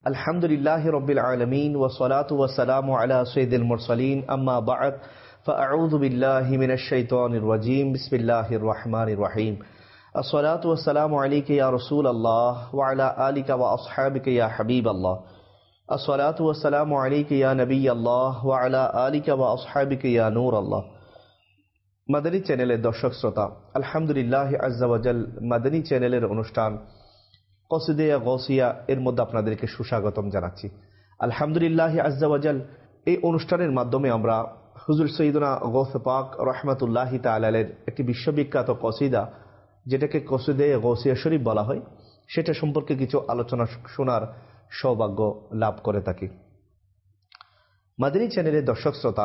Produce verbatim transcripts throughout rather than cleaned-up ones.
আলহামদুলিল্লাহি রাব্বিল আলামিন ওয়া সলাতু ওয়া সালামু আলা সাইয়্যিদিল মুরসালিন আম্মা বা'দ ফাআউযু বিল্লাহি মিনাশ শাইতানির রাজীম বিসমিল্লাহির রহমানির রহিম আসসালাতু ওয়া সালামু আলাইকা ইয়া রাসূলুল্লাহ ওয়া আলা আলিকা ওয়া আসহাবিকা ইয়া হাবিবাল্লাহ আসসালাতু ওয়া সালামু আলাইকা ইয়া নবিয়াল্লাহ ওয়া আলা আলিকা ওয়া আসহাবিকা ইয়া নূরাল্লাহ। মাদানী চ্যানেলের দর্শক শ্রোতা, আলহামদুলিল্লাহ আজ্জা ওয়া জাল মাদানী চ্যানেলের অনুষ্ঠান কসিদে গৌসিয়া এর মধ্যে আপনাদেরকে সুস্বাগতম জানাচ্ছি। আলহামদুলিল্লাহ আজ্জা ওয়া জাল এই অনুষ্ঠানের মাধ্যমে আমরা হুজুর সৈয়দনা গৌস পাক রহমাতুল্লাহি তাআলা আলাইহির একটি বিশ্ববিখ্যাত কসিদা, যেটাকে কসিদে গৌসিয়া শরীফ বলা হয়, সেটা সম্পর্কে কিছু আলোচনা শোনার সৌভাগ্য লাভ করে থাকি। মাদানী চ্যানেলের দর্শক শ্রোতা,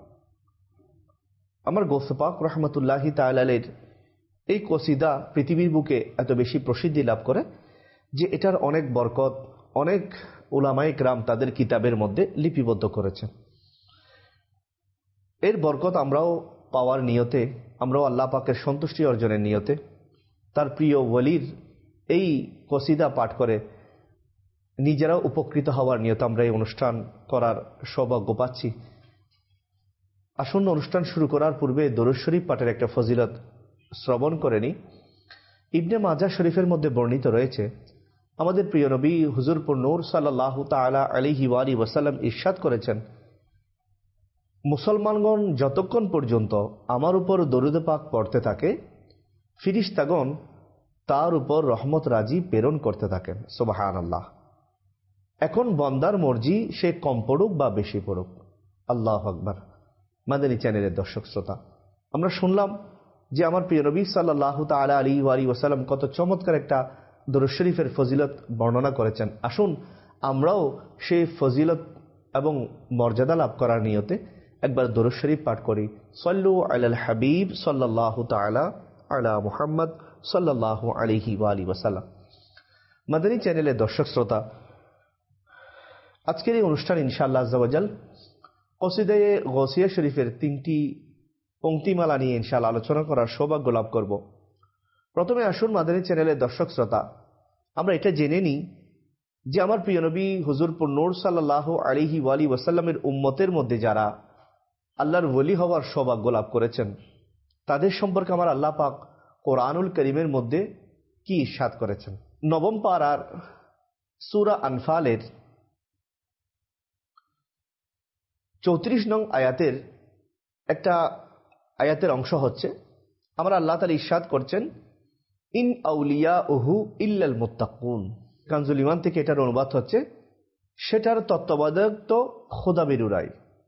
আমার গৌস পাক রহমাতুল্লাহি তাআলা আলাইহির এই কসিদা পৃথিবীর বুকে এত বেশি প্রসিদ্ধি লাভ করে যে এটার অনেক বরকত অনেক উলামায়ে কেরাম তাদের কিতাবের মধ্যে লিপিবদ্ধ করেছেন। এর বরকত আমরাও পাওয়ার নিয়তে, আমরাও আল্লাহ পাকের সন্তুষ্টি অর্জনের নিয়তে তার প্রিয় ওলির এই কসিদা পাঠ করে নিজেরাও উপকৃত হওয়ার নিয়তে আমরা এই অনুষ্ঠান করার সৌভাগ্য পাচ্ছি। আসন্ন অনুষ্ঠান শুরু করার পূর্বে দরুদ শরীফ পাঠের একটা ফজিলত শ্রবণ করে নি। ইবনে মাজাহ শরীফের মধ্যে বর্ণিত রয়েছে, আমাদের প্রিয় নবী হুজুর নূর সাল্লাল্লাহু তাআলা আলাইহি ওয়া আলিহি ওয়াসাল্লাম ইরশাদ করেছেন, মুসলমানগণ যতক্ষণ পর্যন্ত আমার উপর দরুদ পাক পড়তে থাকে, ফিরিশতাগণ তার উপর রহমত রাজি প্রেরণ করতে থাকেন। সুবহানাল্লাহ। এখন বন্দার মর্জি, সে কম পড়ুক বা বেশি পড়ুক। আল্লাহু আকবার। মাদানী চ্যানেলের দর্শক শ্রোতা, আমরা শুনলাম যে আমার প্রিয় নবী সাল্লাল্লাহু তাআলা আলাইহি ওয়া আলিহি ওয়াসাল্লাম কত চমৎকার একটা দরুদ শরীফের ফজিলত বর্ণনা করেছেন। আসুন আমরাও সেই ফজিলত এবং মর্যাদা লাভ করার নিয়তে একবার দরুদ শরীফ পাঠ করি। সাল্লু আলাল হাবিব সাল্লাল্লাহু তাআলা আলা মুহাম্মদ সাল্লাল্লাহু আলাইহি ওয়া আলিহি ওয়াসাল্লাম। মাদানী চ্যানেলের দর্শক শ্রোতা, আজকের এই অনুষ্ঠান ইনশাআল্লাহ আজ্জা ওয়া জাল কসিদে গৌসিয়া শরীফের তিনটি পংক্তিমালা নিয়ে ইনশাআল্লাহ আলোচনা করার সৌভাগ্য লাভ করব। প্রথমে আসুন মাদানী চ্যানেলের দর্শক শ্রোতা, আমরা এটা জেনে নিই যে আমার প্রিয় নবী হুজুর নূর সাল্লাল্লাহু আলাইহি ওয়া আলিহি ওয়াসাল্লামের উম্মতের মধ্যে যারা আল্লাহর ওলি হওয়ার সৌভাগ্য লাভ করেছেন, তাদের সম্পর্কে আমার আল্লাহ পাক কোরআনুল কারীমের মধ্যে কি ইরশাদ করেছেন। নবম পারার সূরা আনফালের চৌত্রিশ নং আয়াতের একটা আয়াতের অংশ হচ্ছে, আমরা আল্লাহ তাআলা ইরশাদ করছেন, ইন আউলিয়াউহু ইল্লাল মুত্তাকুন। কানজুল ঈমান থেকে এটার অনুবাদ হচ্ছে, সেটার তত্ত্বাবধায়ক তো খোদাবেরুরাই।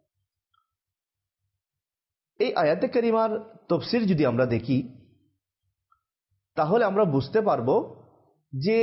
এই আয়াতে কারিমার তাফসীর যদি আমরা দেখি, তাহলে আমরা বুঝতে পারবো যে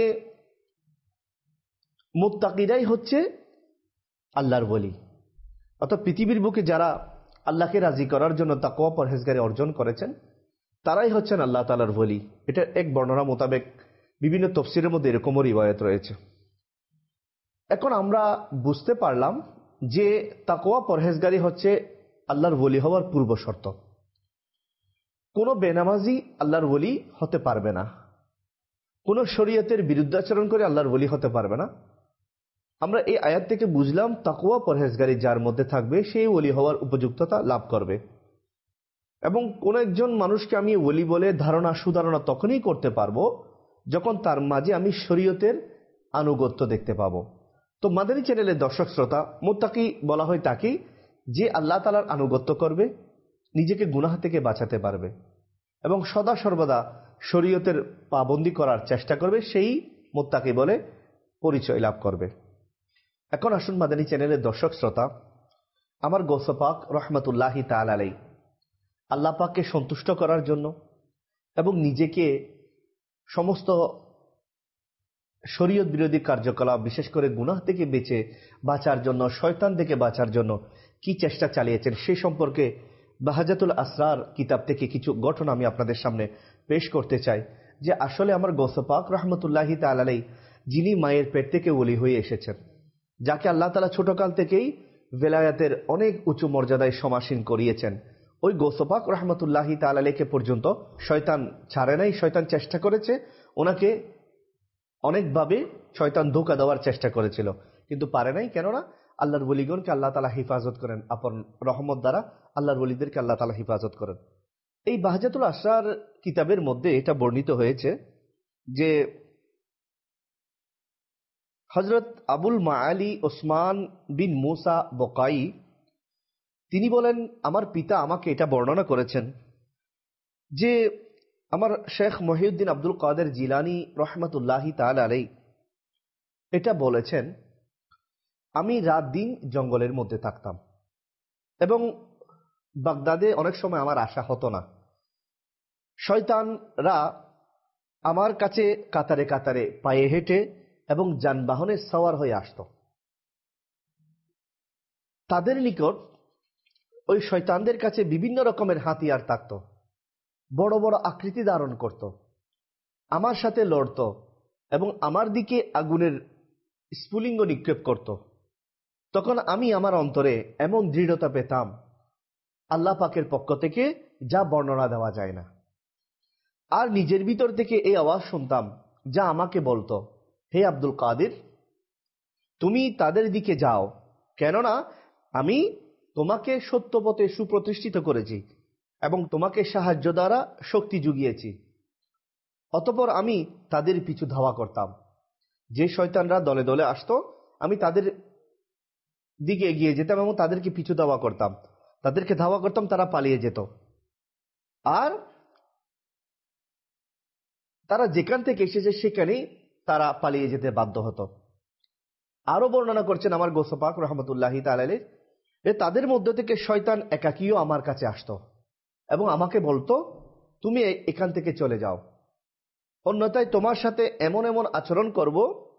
মুত্তাকিরাই হচ্ছে আল্লাহর ওলি। অর্থাৎ পৃথিবীর বুকে যারা আল্লাহকে রাজি করার জন্য তাকওয়া পরহেজগারি অর্জন করেছেন, তারাই হচ্ছেন আল্লাহ তাআলার ওলি। এটা এক বর্ণনা মোতাবেক বিভিন্ন তাফসীরের মধ্যে এরকমও রিওয়ায়াত রয়েছে। এখন আমরা বুঝতে পারলাম যে তাকওয়া পরহেজগারি হচ্ছে আল্লাহর ওলি হওয়ার পূর্ব শর্ত। কোনো বেনামাজি আল্লাহর ওলি হতে পারবে না, কোনো শরীয়তের বিরুদ্ধাচরণ করে আল্লাহর ওলি হতে পারবে না। আমরা এই আয়াত থেকে বুঝলাম তাকওয়া পরহেজগারি যার মধ্যে থাকবে সেই ওলি হওয়ার উপযুক্ততা লাভ করবে। এবং কোন একজন মানুষকে আমি ওলি বলে ধারণা সুধারণা তখনই করতে পারবো যখন তার মাঝে আমি শরীয়তের আনুগত্য দেখতে পাবো। তো মাদানী চ্যানেলের দর্শক শ্রোতা, মুত্তাকি বলা হয় তাকে যে আল্লাহ তাআলার আনুগত্য করবে, নিজেকে গুনাহ থেকে বাঁচাতে পারবে এবং সদা সর্বদা শরীয়তের পাবন্দি করার চেষ্টা করবে, সেই মুত্তাকি বলে পরিচয় লাভ করবে। এখন আসুন মাদানী চ্যানেলের দর্শক শ্রোতা, আমার গৌস পাক রহমাতুল্লাহি তাআলা আলাইহি আল্লাহ পাককে সন্তুষ্ট করার জন্য এবং নিজেকে সমস্ত শরীয়ত বিরোধী কার্যকলাপ, বিশেষ করে গুনাহ থেকে বেঁচে বাঁচার জন্য, শয়তান থেকে বাঁচার জন্য কি চেষ্টা চালিয়েছেন সে সম্পর্কে বাহাজাতুল আসরার কিতাব থেকে কিছু ঘটনা আমি আপনাদের সামনে পেশ করতে চাই। যে আসলে আমার গৌস পাক রহমাতুল্লাহি তাআলা আলাইহি যিনি মায়ের পেট থেকে ওলি হয়ে এসেছেন, যাকে আল্লাহ তাআলা ছোটকাল থেকেই ভেলায়াতের অনেক উঁচু মর্যাদায় সমাসীন করিয়েছেন, ওই গৌস পাক রহমাতুল্লাহি তাআলা আলাইহি পর্যন্ত শয়তান ছাড়ে নাই। শয়তান চেষ্টা করেছে, ওনাকে অনেকভাবে শয়তান ধোঁকা দেওয়ার চেষ্টা করেছিল, কিন্তু পারে নাই। কেননা আল্লাহর ওলিগণকে আল্লাহ তাআলা হেফাজত করেন, আপন রহমত দ্বারা আল্লাহর ওলিদেরকে আল্লাহ তাআলা হেফাজত করেন। এই বাহজাতুল আসরার কিতাবের মধ্যে এটা বর্ণিত হয়েছে যে হযরত আবুল মাআলি ওসমান বিন মুসা বকাই তিনি বলেন, আমার পিতা আমাকে এটা বর্ণনা করেছেন যে আমার শেখ মহিউদ্দিন আব্দুল কাদের জিলানী রহমাতুল্লাহি তাআলা আলাইহি এটা বলেছেন, আমি রাত দিন জঙ্গলের মধ্যে থাকতাম এবং বাগদাদে অনেক সময় আমার আসা হতো না। শয়তানরা আমার কাছে কাতারে কাতারে পায়ে হেঁটে এবং যানবাহনে সওয়ার হয়ে আসত। তাদের নিকট ওই শয়তানদের কাছে বিভিন্ন রকমের হাতিয়ার থাকত, বড় বড় আকৃতি ধারণ করত, আমার সাথে লড়ত এবং আমার দিকে আগুনের স্ফুলিঙ্গ নিক্ষেপ করত। তখন আমি আমার অন্তরে এমন দৃঢ়তা পেতাম আল্লাহ পাকের পক্ষ থেকে যা বর্ণনা দেওয়া যায় না। আর নিজের ভিতর থেকে এই আওয়াজ শুনতাম যা আমাকে বলতো, হে আব্দুল কাদের, তুমি তাদের দিকে যাও, কেননা আমি তোমাকে সত্য পথে সুপ্রতিষ্ঠিত করেছি এবং তোমাকে সাহায্য দ্বারা শক্তি জুগিয়েছি। অতঃপর আমি তাদের পিছু ধাওয়া করতাম। যে শয়তানরা দলে দলে আসতো আমি তাদের দিকে এগিয়ে যেতাম এবং তাদেরকে পিছু ধাওয়া করতাম, তাদেরকে ধাওয়া করতাম, তারা পালিয়ে যেত। আর তারা যেখান থেকে এসেছে সেখানেই তারা পালিয়ে যেতে বাধ্য হতো। আরো বর্ণনা করছেন আমার গৌস পাক রহমতুল্লাহি তাআলা আলাইহি, তাদের মধ্য থেকে শয়তান একাকীও আমার কাছে আসতো এবং আমাকে বলতো, তুমি এখান থেকে চলে যাও, অন্যথায় তোমার সাথে এমন এমন আচরণ করব।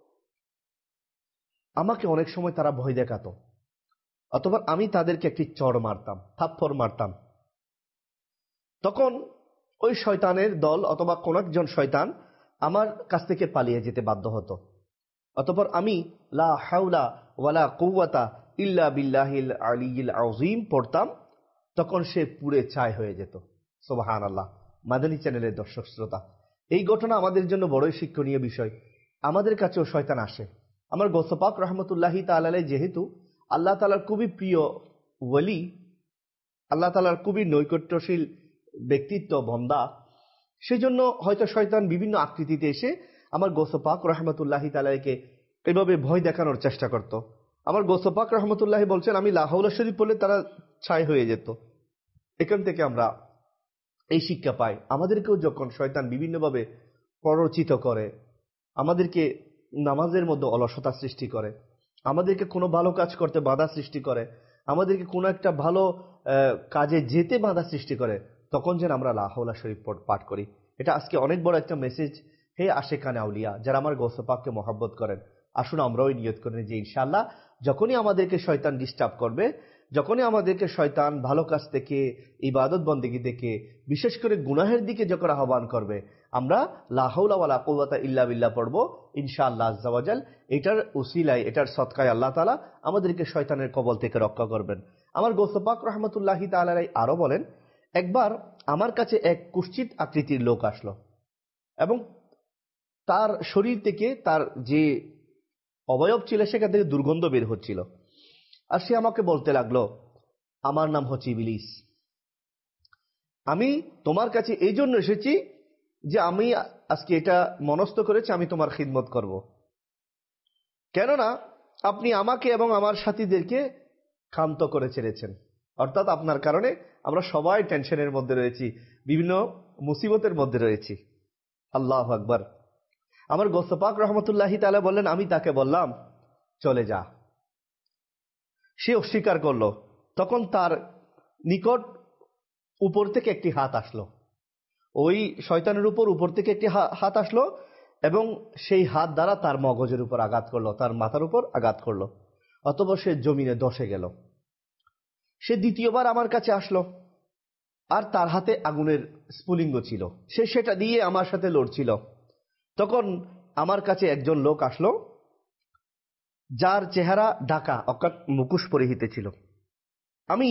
আমাকে অনেক সময় তারা ভয় দেখাতো, অথবা আমি তাদেরকে একটি চড় মারতাম, থাপ্পড় মারতাম। তখন ওই শয়তানের দল অথবা কোন একজন শয়তান আমার কাছ থেকে পালিয়ে যেতে বাধ্য হতো। অতঃপর আমি লা হাওলা ওয়ালা কুওয়াতা ইল্লা বিল্লাহিল আলিয়্যিল আযীম পড়তাম, তখন সে পুড়ে ছাই হয়ে যেত। সুবহানাল্লাহ। মাদানী চ্যানেলের দর্শক শ্রোতা, এই ঘটনা আমাদের জন্য বড়ই শিক্ষণীয় বিষয়। আমাদের কাছেও শয়তান আসে। আমার গৌস পাক রহমতুল্লাহি তাআলা আলাইহি যেহেতু আল্লাহ তাআলার খুবই প্রিয় ওলি, আল্লাহ তাআলার খুবই নৈকট্যশীল ব্যক্তিত্ব বন্দা, সেজন্য হয়তো শয়তান বিভিন্ন আকৃতিতে এসে আমার গৌস পাক রহমতুল্লাহি তাআলাকে এভাবে ভয় দেখানোর চেষ্টা করত। আমার গৌস পাক রহমতুল্লাহি বলছেন, আমি লা হাওলা শরীফ পড়লে তারা ছাই হয়ে যেত। এখান থেকে আমরা এই শিক্ষা পাই, আমাদেরকেও যখন শয়তান বিভিন্নভাবে প্ররোচিত করে, আমাদেরকে নামাজের মধ্যে অলসতা সৃষ্টি করে, আমাদেরকে কোনো ভালো কাজ করতে বাধা সৃষ্টি করে, আমাদেরকে কোনো একটা ভালো কাজে যেতে বাধা সৃষ্টি করে, তখন যেন আমরা লা হাওলা শরীফ পাঠ করি। এটা আজকে অনেক বড় একটা মেসেজ। হে আশেকানে আউলিয়া, যারা আমার গৌস পাককে মহব্বত করেন, আসুন আমরাও নিয়ত করেন যে ইনশাআল্লাহ যখনই আমাদেরকে শয়তান ডিস্টার্ব করবে, যখনই আমাদেরকে শয়তান ভালো কাজ থেকে, ইবাদত বন্দেগী থেকে, বিশেষ করে গুনাহের দিকে যখন আহ্বান করবে, আমরা লা হাওলা ওয়ালা কুওয়াতা ইল্লা বিল্লাহ পড়ব ইনশাআল্লাহ আজ্জা ওয়া জাল। এটার উসিলায়, এটার সদকায় আল্লাহ তাআলা আমাদেরকে শয়তানের কবল থেকে রক্ষা করবেন। আমার গৌস পাক রহমতুল্লাহি তাআলা আলাইহি আরো বলেন, একবার আমার কাছে এক কুৎসিত আকৃতির লোক আসলো এবং তার শরীর থেকে তার যে অবয়ব ছিল সেখান থেকে দুর্গন্ধ বের হচ্ছিল। আর সে আমাকে বলতে লাগলো, আমার নাম হচ্ছে ইবলিস, আমি তোমার কাছে এই জন্য এসেছি যে আমি আজকে এটা মনস্থ করেছি আমি তোমার খিদমত করব, কেননা আপনি আমাকে এবং আমার সাথীদেরকে ক্ষান্ত করে ছেড়েছেন। অর্থাৎ আপনার কারণে আমরা সবাই টেনশনের মধ্যে রয়েছি, বিভিন্ন মুসিবতের মধ্যে রয়েছি। আল্লাহু আকবার। আমার গৌস পাক রহমতুল্লাহি তাআলা বললেন, আমি তাকে বললাম চলে যা। সে অস্বীকার করলো। তখন তার নিকট উপর থেকে একটি হাত আসলো, ওই শয়তানের উপর উপর থেকে একটি হাত আসলো এবং সেই হাত দ্বারা তার মগজের উপর আঘাত করলো, তার মাথার উপর আঘাত করলো। অতঃপর সে জমিনে ধসে গেল। সে দ্বিতীয়বার আমার কাছে আসলো আর তার হাতে আগুনের স্ফুলিঙ্গ ছিল, সে সেটা দিয়ে আমার সাথে লড়ছিল। তখন আমার কাছে একজন লোক আসলো যার চেহারা ঢাকা, অর্থাৎ মুখোশ পরিহিত ছিল। আমি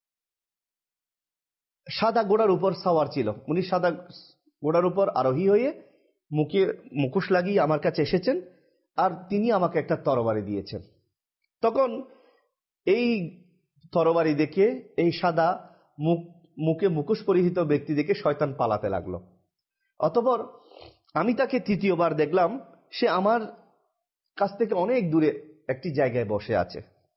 সাদা ঘোড়ার উপর সাওয়ার ছিল, উনি সাদা ঘোড়ার উপর আরোহী হয়ে মুখে মুখোশ লাগিয়ে আমার কাছে এসেছেন আর তিনি আমাকে একটা তরবারি দিয়েছেন। তখন এই তরবারি দেখে, এই সাদা মুখ মুখে মুখোশ পরিহিত ব্যক্তি দেখে শয়তান পালাতে লাগলো। অতঃপর আমি তাকে তৃতীয়বার দেখলাম, সে আমার কাছ থেকে অনেক দূরে একটি জায়গায় বসে আছে।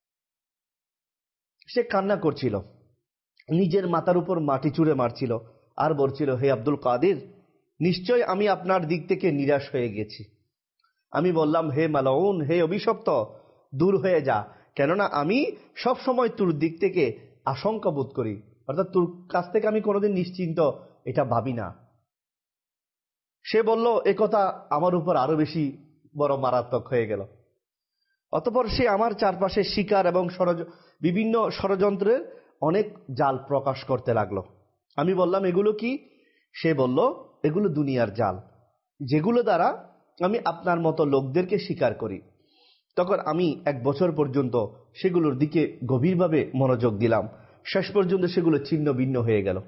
সে কান্না করছিল, নিজের মাথার উপর মাটি চুড়ে মারছিল আর বলছিল, হে আব্দুল কাদির, নিশ্চয় আমি আপনার দিক থেকে নিরাশ হয়ে গেছি। আমি বললাম, হে মালাউন, হে অভিশপ্ত, দূর হয়ে যা, কেননা আমি সব সময় তোর দিক থেকে আশঙ্কা বোধ করি, অর্থাৎ তোর কাছ থেকে আমি কোনোদিন নিশ্চিন্ত এটা ভাবি না। সে বলল, এ কথা আমার উপর আরো বেশি বড় মারাত্মক হয়ে গেল। অতঃপর সে আমার চারপাশে শিকার এবং বিভিন্ন ষড়যন্ত্রের অনেক জাল প্রকাশ করতে লাগলো। আমি বললাম, এগুলো কি? সে বলল, এগুলো দুনিয়ার জাল, যেগুলো দ্বারা আমি আপনার মতো লোকদেরকে শিকার করি। তখন আমি এক বছর পর্যন্ত সেগুলোর দিকে গভীরভাবে মনোযোগ দিলাম। শেষ পর্যন্ত সেগুলো ছিন্ন ভিন্ন হয়ে গেল।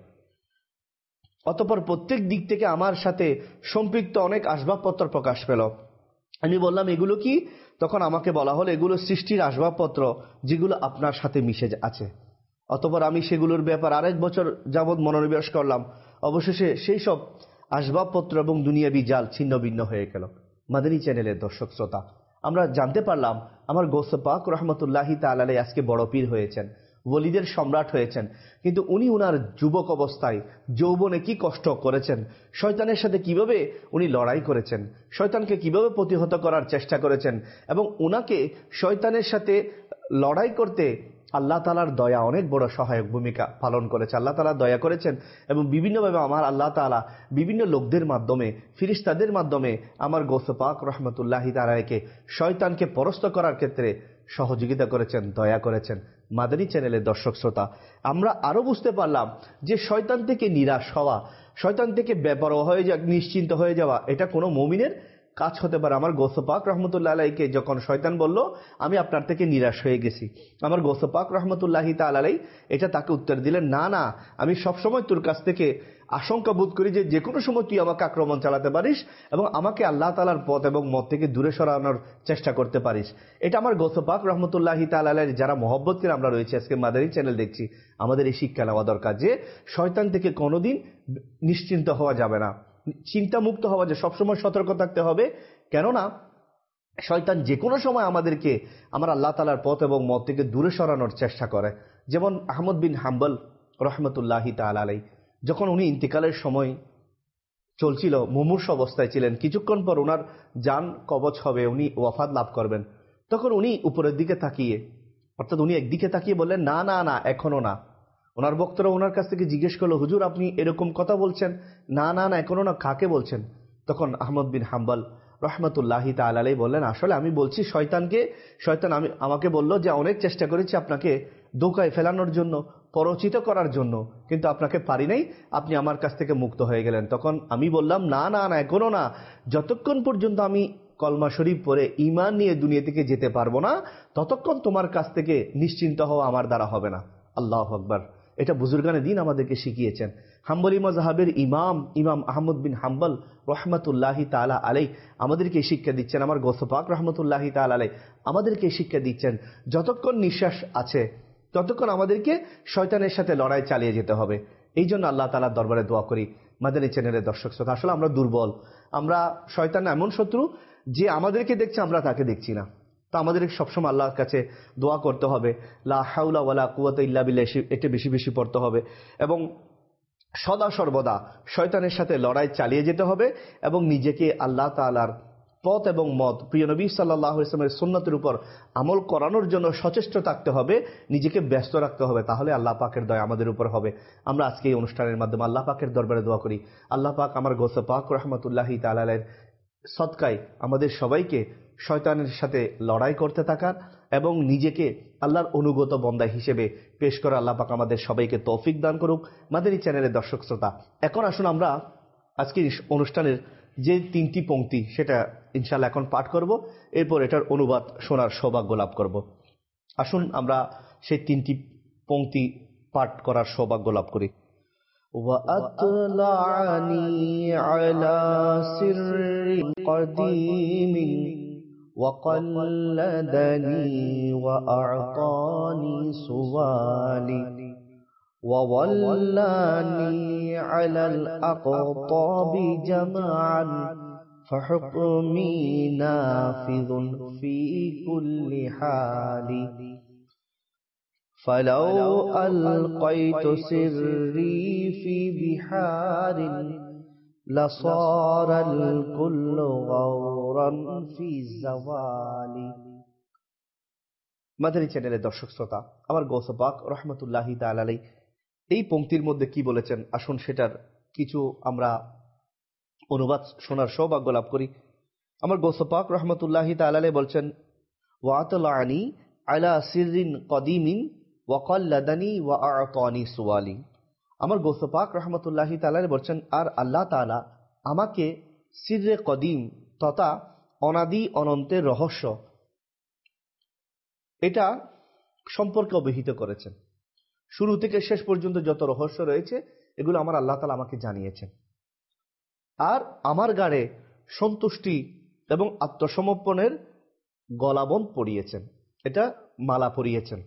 অতঃপর প্রত্যেক দিক থেকে আমার সাথে সম্পৃক্ত অনেক আসবাবপত্র প্রকাশ পেল। আমি বললাম, এগুলো কি? তখন আমাকে বলা হলো, এগুলো সৃষ্টির আসবাবপত্র, যেগুলো আপনার সাথে মিশে আছে। অতঃপর আমি সেগুলোর ব্যাপার আরেক বছর যাবৎ মনোনিবেশ করলাম। অবশেষে সেই সব আসবাবপত্র এবং দুনিয়াবি জাল ছিন্ন ভিন্ন হয়ে গেল। মাদানী চ্যানেলের দর্শক শ্রোতা, আমরা জানতে পারলাম আমার গৌস পাক রহমতুল্লাহি তাআলা আলাইহি আজকে বড় পীর হয়েছেন, ওলিদের সম্রাট হয়েছেন, কিন্তু উনি উনার যুবক অবস্থায় যৌবনে কি কষ্ট করেছেন, শয়তানের সাথে কিভাবে উনি লড়াই করেছেন, শয়তানকে কিভাবে প্রতিহত করার চেষ্টা করেছেন, এবং উনাকে শয়তানের সাথে লড়াই করতে আল্লাহ তাআলার দয়া অনেক বড় সহায়ক ভূমিকা পালন করেছে। আল্লাহ তাআলা দয়া করেছেন এবং বিভিন্নভাবে আমার আল্লাহ তাআলা বিভিন্ন লোকদের মাধ্যমে, ফিরিস্তাদের মাধ্যমে আমার গৌস পাক রহমতুল্লাহি তাআলাকে শয়তানকে পরাস্ত করার ক্ষেত্রে সহযোগিতা করেছেন, দয়া করেছেন। মাদানী চ্যানেলের দর্শক শ্রোতা, আমরা আরো বুঝতে পারলাম যে শয়তান থেকে নিরাশ হওয়া, শয়তান থেকে বেপরোয়া হয়ে যাওয়া, নিশ্চিন্ত হয়ে যাওয়া, এটা কোনো মুমিনের কাজ হতে পারে। আমার গৌস পাক রহমতুল্লাহ আলাইকে যখন শয়তান বলল, আমি আপনার থেকে নিরাশ হয়ে গেছি, আমার গৌস পাক রহমতুল্লাহি তাআলা আলাই এটা তাকে উত্তর দিলেন, না না, আমি সবসময় তোর কাছ থেকে আশঙ্কা বোধ করি যে যে কোনো সময় তুই আমাকে আক্রমণ চালাতে পারিস এবং আমাকে আল্লাহ তাআলার পথ এবং মত থেকে দূরে সরানোর চেষ্টা করতে পারিস। এটা আমার গৌস পাক রহমতুল্লাহি তাআলা আলাইর যারা মহব্বত করে আমরা রয়েছে, আজকে মাদানী চ্যানেল দেখছি, আমাদের এই শিক্ষা নেওয়া দরকার যে শয়তান থেকে কোনোদিন নিশ্চিন্ত হওয়া যাবে না, চিন্তামুক্ত হওয়া, যে সবসময় সতর্ক থাকতে হবে। কেননা শয়তান যে কোনো সময় আমাদেরকে আমার আল্লাহ তাআলার পথ এবং মত থেকে দূরে সরানোর চেষ্টা করে। যেমন আহমদ বিন হাম্বল রহমতুল্লাহি তাআলা আলাইহি, যখন উনি ইন্তিকালের সময় চলছিল, মুমূর্ষ অবস্থায় ছিলেন, কিছুক্ষণ পর ওনার জান কবচ হবে, উনি ওয়াফাত লাভ করবেন, তখন উনি উপরের দিকে তাকিয়ে, অর্থাৎ উনি একদিকে তাকিয়ে বললেন, না না না, এখনো না। ওনার বক্তরা ওনার কাছ থেকে জিজ্ঞেস করলো, হুজুর আপনি এরকম কথা বলছেন, না না না, এখনো না, কাকে বলছেন? তখন আহমদ বিন হাম্বল রহমতুল্লাহি তাআলা আলাইহি বললেন, আসলে আমি বলছি শয়তানকে। শয়তান আমি আমাকে বলল যে অনেক চেষ্টা করেছি আপনাকে ধোঁকায় ফেলানোর জন্য, পরচিত করার জন্য, কিন্তু আপনাকে পারি নাই, আপনি আমার কাছ থেকে মুক্ত হয়ে গেলেন। তখন আমি বললাম, না না না, এখনো না, যতক্ষণ পর্যন্ত আমি কলমা শরীফ পড়ে ঈমান নিয়ে দুনিয়া থেকে যেতে পারবো না, ততক্ষণ তোমার কাছ থেকে নিশ্চিন্ত হওয়া আমার দ্বারা হবে না। আল্লাহু আকবার। এটা বুজুর্গানে দিন আমাদেরকে শিখিয়েছেন। হাম্বলি মাজহাবের ইমাম ইমাম আহমদ বিন হাম্বল রহমতুল্লাহি তাআলা আলাইহি আমাদেরকে শিক্ষা দিচ্ছেন, আমার গৌস পাক রহমতুল্লাহি তাআলা আলাইহি আমাদেরকে শিক্ষা দিচ্ছেন, যতক্ষণ নিঃশ্বাস আছে ততক্ষণ আমাদেরকে শয়তানের সাথে লড়াই চালিয়ে যেতে হবে। এই জন্য আল্লাহ তাআলার দরবারে দোয়া করি। মাদানী চ্যানেলের দর্শক শ্রোতা, আসলে আমরা দুর্বল, আমরা শয়তান এমন শত্রু যে আমাদেরকে দেখছে, আমরা তাকে দেখছি না। তো আমাদের সবসময় আল্লাহর কাছে দোয়া করতে হবে, লা হাওলা ওয়ালা কুওয়াতা ইল্লা বিল্লাহ, এটা বেশি বেশি পড়তে হবে এবং সদা সর্বদা শয়তানের সাথে লড়াই চালিয়ে যেতে হবে এবং নিজেকে আল্লাহ তাআলার পথ এবং মত, প্রিয় নবী সাল্লাল্লাহু আলাইহি ওয়াসাল্লামের সুন্নতের উপর আমল করানোর জন্য সচেষ্ট থাকতে হবে, নিজেকে ব্যস্ত রাখতে হবে, তাহলে আল্লাহ পাকের দয়া আমাদের উপর হবে। আমরা আজকে এই অনুষ্ঠানের মাধ্যমে আল্লাহ পাকের দরবারে দোয়া করি, আল্লাহ পাক আমার গৌস পাক রহমতুল্লাহি তাআলা আলাইহির সদকায় আমাদের সবাইকে শয়তানের সাথে লড়াই করতে থাকার এবং নিজেকে আল্লাহর অনুগত বান্দা হিসেবে পেশ করে আল্লাহ পাক আমাদের সবাইকে তৌফিক দান করুক। মাদানী চ্যানেলের দর্শক শ্রোতা, এখন আসুন আমরা আজকের অনুষ্ঠানের যে তিনটি পংক্তি সেটা ইনশাআল্লাহ এখন পাঠ করব, এরপর এটার অনুবাদ শোনার সৌভাগ্য লাভ করব। আসুন আমরা সেই তিনটি পংক্তি পাঠ করার সৌভাগ্য লাভ করি। وَأَطْلَعَنِي عَلَى سِرٍّ قَدِيمٍ وقلدني وأعطاني سوالي وولاني على الأقطاب جمعا فحكمي نافذ في كل حال فلو ألقيت سري في بحار لصار الكل غورا في الزوال। মাদানী চ্যানেলের দর্শক শ্রোতা, আমার গৌস পাক রহমতুল্লাহি তাআলা আলাইহি এই পংক্তির মধ্যে কি বলেছেন, আসুন সেটার কিছু আমরা অনুবাদ শোনার সৌভাগ্য লাভ করি। আমার গৌস পাক রহমতুল্লাহি তাআলা আলাইহি বলছেন, ওয়াতালানি আলা সিররিন কদিমিন ওয়াকাল্লাদানি ওয়া আ'তানি সুওয়ালি। আমার গৌস পাক রহমতুল্লাহি তাআলা আলাইহি বলছেন, আর আল্লাহ তাআলা আমাকে সিররে কদিম তথা অনাদি অনন্তের রহস্য এটা সম্পর্কে অবহিত করেছেন। শুরু থেকে শেষ পর্যন্ত যত রহস্য রয়েছে এগুলো আমার আল্লাহ তাআলা আমাকে জানিয়েছেন, আর আমার গাড়ে সন্তুষ্টি এবং আত্মসমর্পণের গলাবন পরিয়েছেন, এটা মালা পরিয়েছেন।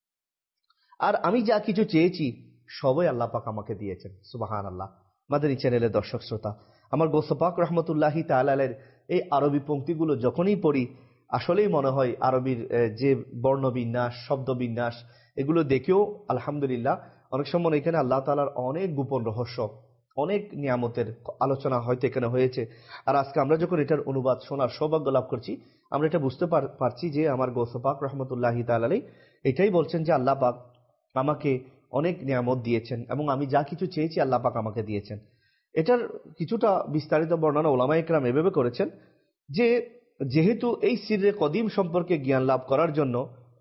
আর আমি যা কিছু চেয়েছি সবই আল্লাহ পাক আমাকে দিয়েছেন। সুবহানাল্লাহ। মাদানী চ্যানেলের দর্শক শ্রোতা, আমার গৌস পাক রহমতুল্লাহি তাআলা আলাইহির এই আরবি পংক্তিগুলো যখনই পড়ি আসলেই মনে হয় আরবির যে বর্ণবিন্যাস, শব্দবিন্যাস এগুলো দেখেও আলহামদুলিল্লাহ অনেক সময় এখানে আল্লাহ তাআলার অনেক গোপন রহস্য, অনেক নিয়ামতের আলোচনা হয়তো এখানে হয়েছে। আর আজকে আমরা যখন এটার অনুবাদ শোনার সৌভাগ্য লাভ করছি, আমরা এটা বুঝতে পারছি যে আমার গৌস পাক রহমতুল্লাহি তাআলা আলাইহি এটাই বলছেন যে আল্লাহ পাক আমাকে অনেক নিয়ামত দিয়েছেন এবং আমি যা কিছু চেয়েছি আল্লাহ পাক আমাকে দিয়েছেন। এটার কিছুটা বিস্তারিত বর্ণনা উলামায়ে কেরাম এভাবে করেছেন যে যেহেতু এই সিররে কদিম সম্পর্কে জ্ঞান লাভ করার জন্য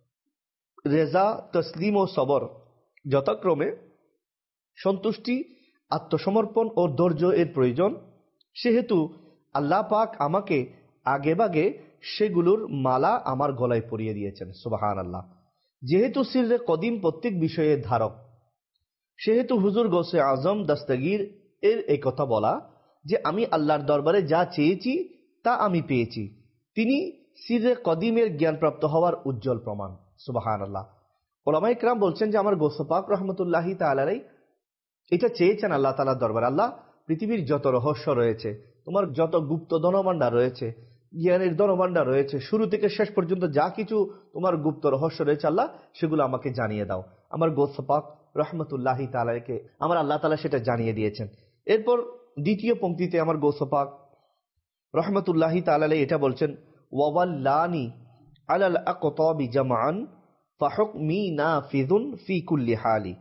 রেজা, তসলিম ও সবর যথাক্রমে সন্তুষ্টি, আত্মসমর্পণ ও ধৈর্য এর প্রয়োজন, সেহেতু আল্লাহ পাক আমাকে আগেভাগে সেগুলোর মালা আমার গলায় পরিয়ে দিয়েছেন। সুবহানাল্লাহ। যেহেতু সিররে কদিম প্রত্যেক বিষয়ের ধারক, সেহেতু হুজুর গৌসে আজম দস্তগীর এর এই কথা বলা যে আমি আল্লাহর দরবারে যা চেয়েছি তা আমি পেয়েছি, তিনি সিররে কদিমের জ্ঞানপ্রাপ্ত হওয়ার উজ্জ্বল প্রমাণ। সুবহানাল্লাহ। উলামায়ে কেরাম বলছেন যে আমার গৌস পাক রহমতুল্লাহি তাআলা আলাইহি এটা চেয়েছেন আল্লাহ তাআলার দরবারে, আল্লাহ পৃথিবীর যত রহস্য রয়েছে, তোমার যত গুপ্ত ধনভাণ্ডার রয়েছে, জ্ঞানের ধনভাণ্ডার রয়েছে, শুরু থেকে শেষ পর্যন্ত যা কিছু তোমার গুপ্ত রহস্য রয়েছে আল্লাহ সেগুলো আমাকে জানিয়ে দাও। আমার গৌস পাক রহমতুল্লাহি তাআলা আলাইহিকে আমার আল্লাহ তাআলা সেটা জানিয়ে দিয়েছেন। এরপর দ্বিতীয় পংক্তিতে আমার গৌস পাক রহমতুল্লাহি তাআলা আলাইহি এটা বলছেন, ওয়াওয়াল্লানি আলাল আকতাবি জামআন ফাহুকমি নাফিযুন ফি কুল্লি হালি।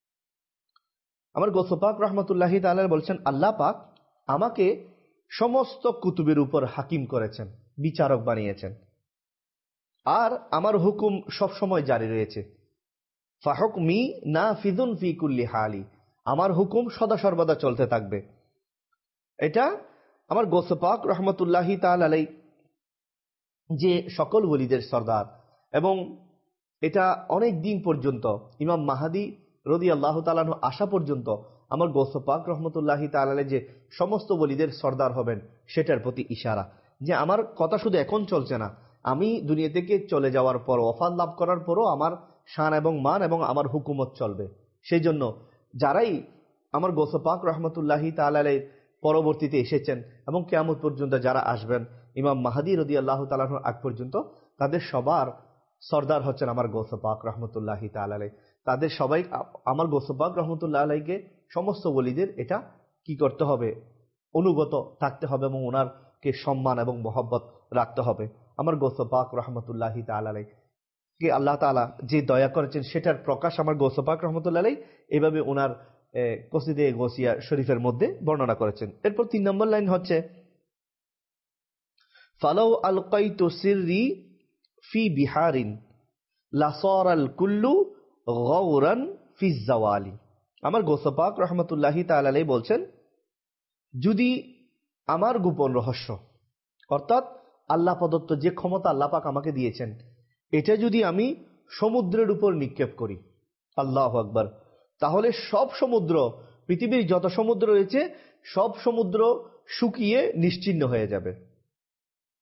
আমার গৌস পাক রহমতুল্লাহি তাআলা বলছেন, আল্লাহ পাক আমাকে সমস্ত কুতুবের উপর হাকিম করেছেন, বিচারক বানিয়েছেন, আর আমার হুকুম সব সময় জারি রয়েছে। ফাহুকমি নাফিযুন ফি কুল্লি হালি, আমার হুকুম সদা সর্বদা চলতে থাকবে। এটা আমার গৌস পাক রহমতুল্লাহি তাআলা আলাইহি যে সকল ওলিদের সরদার, এবং এটা অনেক দিন পর্যন্ত ইমাম মাহদী রাদিয়াল্লাহু তাআলা আনহু আসা পর্যন্ত আমার গৌস পাক রহমতুল্লাহি তাআলা আলাইহি যে সমস্ত ওলিদের সরদার হবেন সেটার প্রতি ইশারা, যে আমার কথা শুধু এখন চলছে না, আমি দুনিয়া থেকে চলে যাওয়ার পর, ওয়াফাত লাভ করার পরও আমার শান এবং মান এবং আমার হুকুমত চলবে। সেই জন্য যারাই আমার গৌস পাক রহমতুল্লাহি তাআলা আলাইহির পরবর্তীতে এসেছেন এবং কিয়ামত পর্যন্ত যারা আসবেন, ইমাম মাহদী রাদিয়াল্লাহু তাআলা আনহুর আগ পর্যন্ত, তাদের সবার সরদার হচ্ছেন আমার গৌস পাক রহমতুল্লাহি তাআলা আলাইহি। তাদের সবাই আমার গৌস পাক রহমতুল্লাহ আলাইহিকে সমস্ত ওলিদের এটা কি করতে হবে, অনুগত থাকতে হবে এবং ওনারকে সম্মান এবং মহব্বত রাখতে হবে। আমার গৌস পাক রহমতুল্লাহি তাআলা আলাইহি কে আল্লাহ তাআলা যে দয়া করেছেন সেটার প্রকাশ আমার গৌস পাক রহমতুল্লাহ আলাইহি এভাবে ওনার কসিদে গৌসিয়া শরীফের মধ্যে বর্ণনা করেছেন। এরপর তিন নম্বর লাইন হচ্ছে, ফালাউ আলকাইতু সিররি ফি বিহারিন লাসারাল কুল্লু গাওরান ফি জাওয়ালি। আমার গৌস পাক রহমতুল্লাহি তাআলা আলাইহি বলছেন, যদি আমার গোপন রহস্য অর্থাৎ আল্লাহ প্রদত্ত যে ক্ষমতা আল্লাহ পাক আমাকে দিয়েছেন এটা যদি আমি সমুদ্রের উপর নিক্ষেপ করি, আল্লাহু আকবার, তাহলে সব সমুদ্র, পৃথিবীর যত সমুদ্র রয়েছে সব সমুদ্র শুকিয়ে নিশ্চিহ্ন হয়ে যাবে।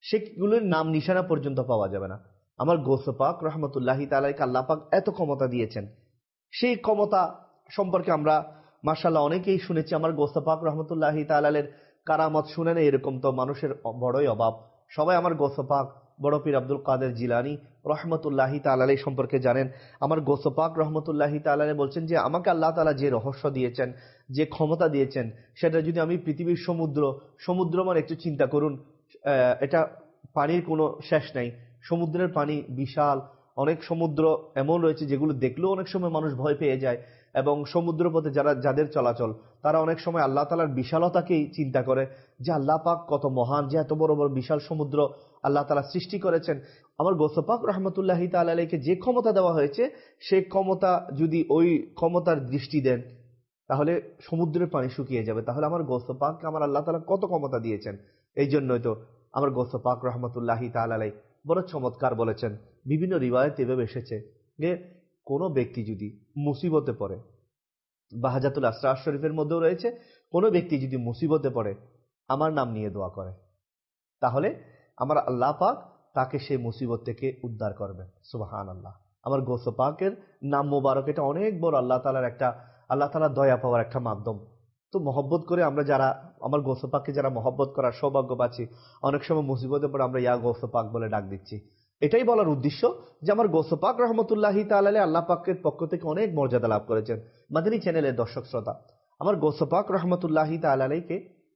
সেগুলোর নাম নিশানা পর্যন্ত পাওয়া যাবে না। আমার গৌসে পাক রহমতুল্লাহি তাআলাকে আল্লাহ পাক এত ক্ষমতা দিয়েছেন, সেই ক্ষমতা সম্পর্কে আমরা মাশাআল্লাহ অনেকেই শুনেছি। আমার গৌসে পাক রহমতুল্লাহি তাআলার কারামত শুনে না এরকম তো মানুষের বড়ই অভাব। সবাই আমার গৌসে পাক বড় পীর আব্দুল কাদের জিলানী রহমতুল্লাহি তাআলা সম্পর্কে জানেন। আমার গৌসে পাক রহমতুল্লাহি তাআলা বলছেন যে আমাকে আল্লাহ তাআলা যে রহস্য দিয়েছেন, যে ক্ষমতা দিয়েছেন, সেটা যদি আমি পৃথিবীর সমুদ্র সমুদ্র মানে একটু চিন্তা করুন, এটা পানির কোনো শেষ নাই। সমুদ্রের পানি বিশাল, অনেক সমুদ্র এমন রয়েছে যেগুলো দেখলেও অনেক সময় মানুষ ভয় পেয়ে যায়। এবং সমুদ্র পথে যারা যাদের চলাচল তারা অনেক সময় আল্লাহ তাআলার বিশালতাকেই চিন্তা করে যে আল্লাহ পাক কত মহান, যে এত বড় বড় বিশাল সমুদ্র আল্লাহ তাআলা সৃষ্টি করেছেন। আমার গৌসে পাক রহমতুল্লাহি তাআলা আলাইহিকে যে ক্ষমতা দেওয়া হয়েছে, সেই ক্ষমতা যদি ওই ক্ষমতার দৃষ্টি দেন তাহলে সমুদ্রের পানি শুকিয়ে যাবে। তাহলে আমার গৌসে পাককে আমার আল্লাহ তাআলা কত ক্ষমতা দিয়েছেন। এই জন্যই তো আমার গৌসে পাক রহমতুল্লাহি তাআলা আলাইহি বড় চমৎকার বলেছেন। বিভিন্ন রিওয়ায়াত এভাবে এসেছে যে কোনো ব্যক্তি যদি মুসিবতে পড়ে, বাহাজাতুল আসরার শরীফের মধ্যেও রয়েছে, কোনো ব্যক্তি যদি মুসিবতে পড়ে আমার নাম নিয়ে দোয়া করে তাহলে আমার আল্লাহ পাক তাকে সেই মুসিবত থেকে উদ্ধার করবেন। সুবহানাল্লাহ। আমার গৌসে পাকের নাম মোবারক, এটা অনেক বড় আল্লাহ তাআলার একটা, আল্লাহ তাআলা দয়া পাওয়ার একটা মাধ্যম। তো মহব্বত করে আমরা যারা আমার গৌসে পাককে যারা মহব্বত করার সৌভাগ্য পাচ্ছি, অনেক সময় মুসিবতে পড়ে আমরা ইয়া গৌসে পাক বলে ডাক দিচ্ছি। এটাই বলার উদ্দেশ্য যে আমার গৌসে পাক রহমতুল্লাহি তাআলা আল্লাহ পাকের পক্ষ থেকে অনেক মর্যাদা লাভ করেছেন। মাদানী চ্যানেলের দর্শক শ্রোতা, আমার গৌসে পাক রহমতুল্লাহি তাআলাকে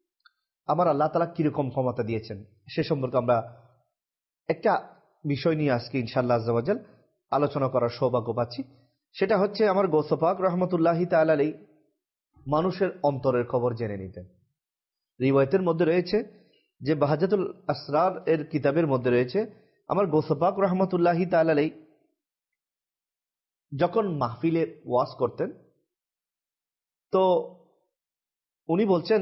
আমার আল্লাহ তাআলা কিরকম ক্ষমতা দিয়েছেন সে সম্পর্কে আমরা একটা বিষয় নিয়ে আজকে ইনশাআল্লাহ আজ্জা ওয়া জাল আলোচনা করার সৌভাগ্য পাচ্ছি। সেটা হচ্ছে আমার গৌসে পাক রহমতুল্লাহি তাআলা মানুষের অন্তরের খবর জেনে নিতেন। রিওয়ায়াতের মধ্যে রয়েছে যে বাহাজাতুল আসরার এর কিতাবের মধ্যে রয়েছে আমার গৌসে পাক রহমতুল্লাহি তাআলা যখন মাহফিলে ওয়াজ করতেন তো উনি বলছেন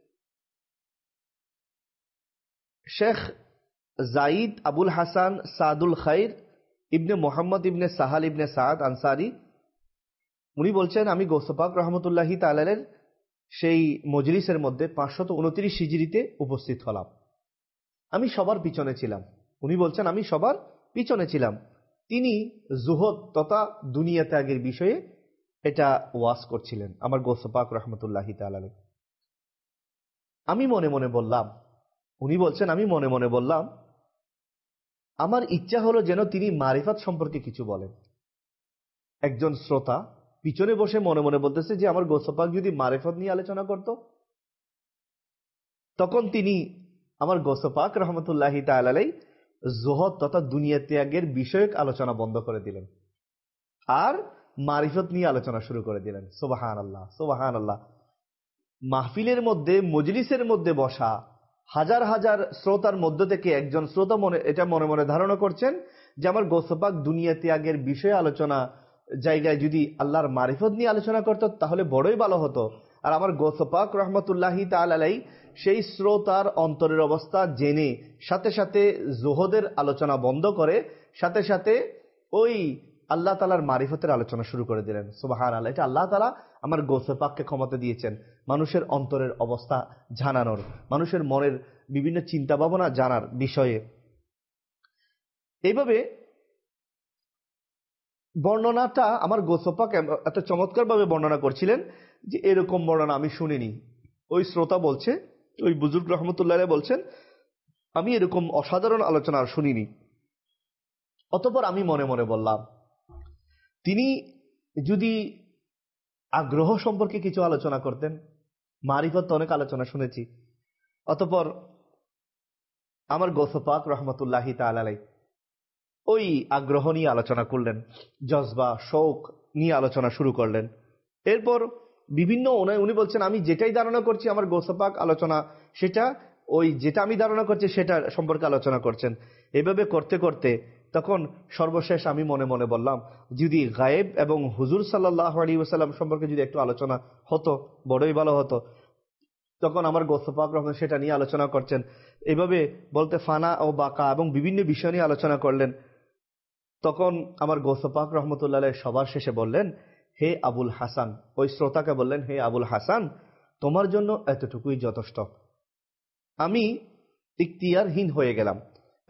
শেখ জাইদ আবুল হাসান সাদুল খাইর ইবনে মোহাম্মদ ইবনে সাহাল ইবনে সাদ আনসারি, উনি বলছেন আমি গৌসে পাক রহমতুল্লাহি তাআলার সেই মজলিসের মধ্যে পাঁচশত উনত্রিশ হিজরিতে উপস্থিত হলাম। আমি সবার পিছনে ছিলাম। উনি বলছেন আমি সবার পিছনে ছিলাম। তিনি জুহদ তথা দুনিয়া ত্যাগের বিষয়ে এটা ওয়াজ করছিলেন আমার গৌসে পাক রহমতুল্লাহি তাআলা। আমি মনে মনে বললাম, উনি বলছেন আমি মনে মনে বললাম আমার ইচ্ছা হলো যেন তিনি মারিফাত সম্পর্কে কিছু বলেন। একজন শ্রোতা পিছনে বসে মনে মনে বলতেছে যে আমার গৌসে পাক যদি মারিফাত নিয়ে আলোচনা করত। তখন তিনি আমার গৌসে পাক রহমতুল্লাহি তাআলা জুহদ তথা দুনিয়া ত্যাগের বিষয়ক আলোচনা বন্ধ করে দিলেন আর মারিফত নিয়ে আলোচনা শুরু করে দিলেন। সুবহানাল্লাহ, সুবহানাল্লাহ। মাহফিলের মধ্যে মজলিসের মধ্যে বসা হাজার হাজার শ্রোতার মধ্য থেকে একজন শ্রোতা মনে এটা মনে মনে ধারণা করছেন যে আমার গৌসে পাক দুনিয়া ত্যাগের বিষয়ে আলোচনা জায়গায় যদি আল্লাহর মারিফত নিয়ে আলোচনা করত তাহলে বড়ই ভালো হতো। আর আমার গৌসে পাক রহমতুল্লাহি তাআলা সেই শ্রোতার অন্তরের অবস্থা জেনে সাথে সাথে জুহদের আলোচনা বন্ধ করে সাথে সাথে ওই আল্লাহ তাআলার মারিফতের আলোচনা শুরু করে দিলেন। সুবহানাল্লাহ। এটা আল্লাহ তাআলা আমার গৌসে পাককে ক্ষমতা দিয়েছেন মানুষের অন্তরের অবস্থা জানানোর, মানুষের মনের বিভিন্ন চিন্তা ভাবনা জানার বিষয়ে। এইভাবে বর্ণনাটা আমার গৌসে পাক এত চমৎকার ভাবে বর্ণনা করছিলেন যে এরকম বর্ণনা আমি শুনিনি। ওই শ্রোতা বলছে, ওই বুজুর্গ রহমতুল্লাহ বলছেন আমি এরকম অসাধারণ আলোচনা আর শুনিনি। অতঃপর আমি মনে মনে বললাম তিনি যদি আগ্রহ সম্পর্কে কিছু আলোচনা করতেন, মারিফত অনেক আলোচনা শুনেছি। অতঃপর আমার গৌসে পাক রহমতুল্লাহি তাআলা ওই আগ্রহ নিয়ে আলোচনা করলেন, জজবা শৌক নিয়ে আলোচনা শুরু করলেন। এরপর বিভিন্ন উনি বলছেন আমি যেটাই ধারণা করছি আমার গৌসে পাক আলোচনা সেটা ওই যেটা আমি ধারণা করছি সেটা সম্পর্কে আলোচনা করছেন। এভাবে করতে করতে তখন সর্বশেষ আমি মনে মনে বললাম যদি গায়েব এবং হুজুর সাল্লাল্লাহু আলাইহি ওয়াসাল্লাম সম্পর্কে যদি একটু আলোচনা হতো বড়ই ভালো হতো। তখন আমার গৌসে পাক রহমান সেটা নিয়ে আলোচনা করছেন। এভাবে বলতে ফানা ও বাকা এবং বিভিন্ন বিষয় নিয়ে আলোচনা করলেন। তখন আমার গৌসে পাক রহমতুল্লাহ সবার শেষে বললেন হে আবুল হাসান, ওই শ্রোতাকে বললেন হে আবুল হাসান তোমার জন্য এতটুকুই যথেষ্ট। আমি ইখতিয়ারহীন হয়ে গেলাম।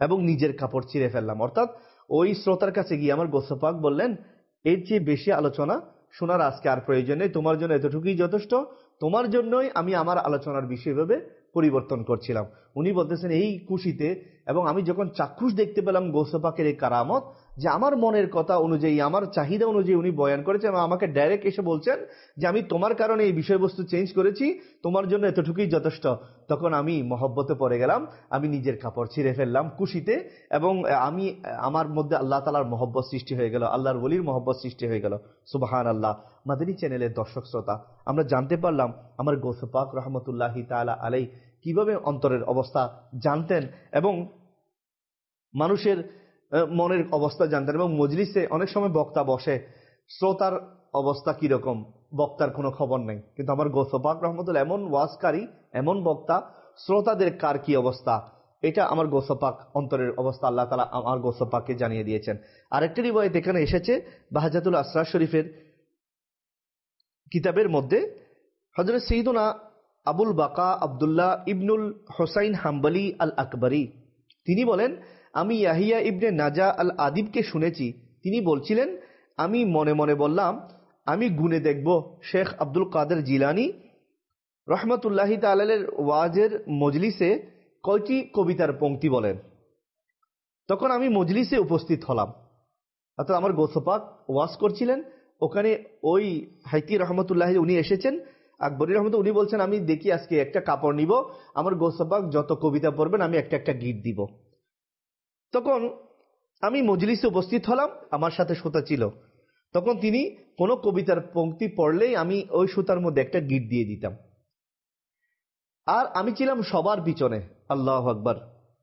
এবং নিজের কাপড় ছিঁড়ে ফেললাম। অর্থাৎ ওই শ্রোতার কাছে গিয়ে আমার গোসা পাক বললেন, এর চেয়ে বেশি আলোচনা শোনার আজকে আর প্রয়োজন নেই, তোমার জন্য এতটুকুই যথেষ্ট, তোমার জন্যই আমি আমার আলোচনার বিষয় ভেবে পরিবর্তন করছিলাম। উনি বলতেছেন এই খুশিতে, এবং আমি যখন চাক্ষুষ দেখতে পেলাম গোসা পাকের এই কারামত, যে আমার মনের কথা অনুযায়ী, আমার চাহিদা অনুযায়ী উনি বয়ান করেছেন এবং আমাকে ডাইরেক্ট এসে বলছেন যে আমি তোমার কারণে এই বিষয়বস্তু চেঞ্জ করেছি, তোমার জন্য এতটুকুই যথেষ্ট, তখন আমি মহব্বতে পড়ে গেলাম, আমি নিজের কাপড় ছিঁড়ে ফেললাম খুশিতে, এবং আমি আমার মধ্যে আল্লাহ তাআলার মহব্বত সৃষ্টি হয়ে গেল, আল্লাহর ওলির মহব্বত সৃষ্টি হয়ে গেল। সুবহানাল্লাহ। মাদানী চ্যানেলের দর্শক শ্রোতা, আমরা জানতে পারলাম আমার গৌসে পাক রহমতুল্লাহি তাআলা আলাইহি কিভাবে অন্তরের অবস্থা জানতেন এবং মানুষের মনের অবস্থা জানতেন। এবং মজলিসে অনেক সময় বক্তা বসে, শ্রোতার অবস্থা কিরকম বক্তার কোনো খবর নেই, কিন্তু আমার গৌসে পাক রহমতুল্লাহ এমন ওয়াজকারী, এমন বক্তা, শ্রোতাদের কার কি অবস্থা, এটা আমার গৌসে পাক অন্তরের অবস্থা আল্লাহ তাআলা আমার গৌসে পাককে জানিয়ে দিয়েছেন। আরেকটি রিওয়ায়াত এখানে এসেছে বাহজাতুল আসরার শরীফের কিতাবের মধ্যে, হযরত সাইয়্যিদুনা আবুল বাকা আব্দুল্লাহ ইবনুল হুসাইন হাম্বলি আল আকবরী তিনি বলেন, আমি ইয়াহিয়া ইবনে নাজা আল আদিবকে শুনেছি, তিনি বলছিলেন, আমি মনে মনে বললাম আমি গুনে দেখব শেখ আব্দুল কাদের জিলানী রহমতুল্লাহি তাআলার ওয়াজের মজলিসে কয়টি কবিতার পংক্তি বলেন। তখন আমি মজলিসে উপস্থিত হলাম, অর্থাৎ আমার গৌসে পাক ওয়াজ করছিলেন, ওখানে ওই হাইতি রহমতুল্লাহি উনি এসেছেন, আকবরী রহমত, উনি বলছেন আমি দেখি আজকে একটা কাপড় নিব, আমার গৌসে পাক যত কবিতা পড়বেন আমি একটা একটা গীত দিব। তখন আমি মজলিসে উপস্থিত হলাম, আমার সাথে শ্রোতা ছিল, তখন তিনি কোনো কবিতার পংক্তি পড়লেই আমি ওই সুতার মধ্যে একটা গীত দিয়ে দিতাম, আর আমি ছিলাম সবার পিছনে। আল্লাহু আকবার।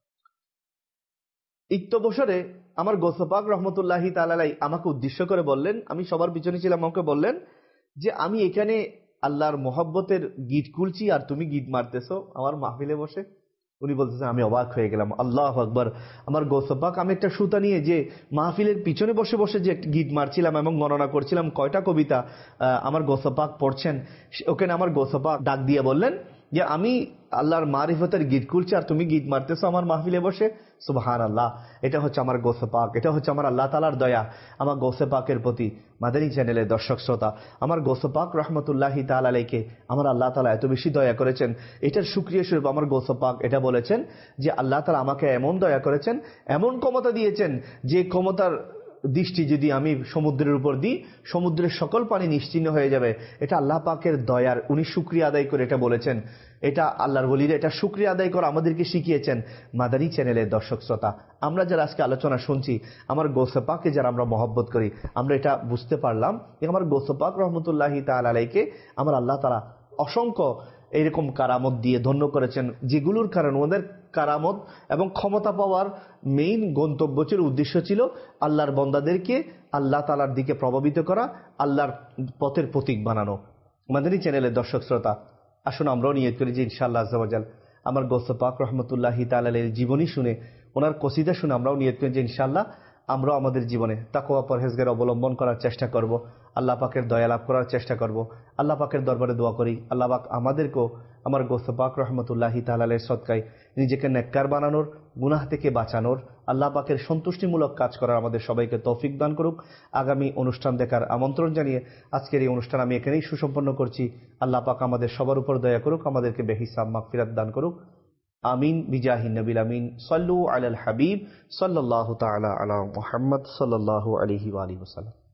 ইত্যবসরে আমার গৌসে পাক রহমতুল্লাহি তাআলা আলাইহি আমাকে উদ্দেশ্য করে বললেন, আমি সবার পিছনে ছিলাম, আমাকে বললেন যে আমি এখানে আল্লাহর মোহাব্বতের গীত খুলছি আর তুমি গীত মারতেছো আমার মাহফিলে বসে। উনি বলতেছেন, আমি অবাক হয়ে গেলাম। আল্লাহু আকবার। আমার গৌসে পাক, আমি একটা সুতা নিয়ে যে মাহফিলের পিছনে বসে বসে যে একটা গীত মারছিলাম এবং গণনা করছিলাম কয়টা কবিতা আমার গৌসে পাক পড়ছেন, ওখানে আমার গৌসে পাক ডাক দিয়ে বললেন যে আমি আল্লাহর মারিফতের গীত খুলছি আর তুমি গীত মারতেছো আমার মাহফিলে বসে। সুবহানাল্লাহ। এটা হচ্ছে আমার গৌসে পাক, এটা হচ্ছে আমার আল্লাহ তাআলার দয়া আমার গৌসে পাকের প্রতি। মাদানী চ্যানেলের দর্শক শ্রোতা, আমার গৌসে পাক রহমতুল্লাহি তাআলা আলাইহিকে আমার আল্লাহ তাআলা এত বেশি দয়া করেছেন, এটার শুকরিয়া স্বরূপ আমার গৌসে পাক এটা বলেছেন যে আল্লাহ তাআলা আমাকে এমন দয়া করেছেন, এমন ক্ষমতা দিয়েছেন, যে ক্ষমতার দৃষ্টি যদি আমি সমুদ্রের উপর দিই, সমুদ্রের সকল পানি নিশ্চিহ্ন হয়ে যাবে। এটা আল্লাহ পাকের দয়ার, উনি শুকরিয়া আদায় করে এটা বলেছেন। এটা আল্লাহর ওলিরা এটা শুকরিয়া আদায় করে আমাদেরকে শিখিয়েছেন। মাদানী চ্যানেলের দর্শক শ্রোতা, আমরা যারা আজকে আলোচনা শুনছি, আমার গৌসে পাককে যারা আমরা মহব্বত করি, আমরা এটা বুঝতে পারলাম যে আমার গৌসে পাক রহমতুল্লাহি তাআলা আলাইহিকে আমার আল্লাহ তাআলা অসংখ্য এরকম কারামত দিয়ে ধন্য করেছেন, যেগুলোর কারণে ওদের কারামত এবং ক্ষমতা পাওয়ার মেইন গন্তব্য ছিল, উদ্দেশ্য ছিল আল্লাহর বান্দাদেরকে আল্লাহ তাআলার দিকে প্রভাবিত করা, আল্লাহর পথের প্রতীক বানানো। মাদানী চ্যানেলের দর্শক শ্রোতা, আসুন আমরাও নিয়ত করি যে ইনশাআল্লাহ আজ্জা ওয়া জাল আমার গৌসে পাক রহমতুল্লাহি তাআলা আলাইহির জীবনী শুনে, ওনার কসিদা শুনে আমরাও নিয়ত করি যে ইনশাআল্লাহ আমরাও আমাদের জীবনে তাকওয়া পরহেজগারি অবলম্বন করার চেষ্টা করব, আল্লাহ পাকের দয়া লাভ করার চেষ্টা করব। আল্লাহ পাকের দরবারে দোয়া করি আল্লাহ পাক আমাদেরকেও আমার গৌসে পাক রহমতুল্লাহি তাআলা আলাইহির সদকায় নিজেকে নেককার বানানোর, গুনাহ থেকে বাঁচানোর, আল্লাহ পাকের সন্তুষ্টিমূলক কাজ করার আমাদের সবাইকে তৌফিক দান করুক। আগামী অনুষ্ঠান দেখার আমন্ত্রণ জানিয়ে আজকের এই অনুষ্ঠান আমি এখানেই সুসম্পন্ন করছি। আল্লাহ পাক আমাদের সবার উপর দয়া করুক, আমাদেরকে বেহিসাব মাগফিরাত দান করুক। আমিন বিজাহিন নবিল আমিন। সাল্লু আলাল হাবিব সাল্লাল্লাহু তাআলা আলা মুহাম্মদ সাল্লাল্লাহু আলাইহি ওয়া আলিহি ওয়াসাল্লাম।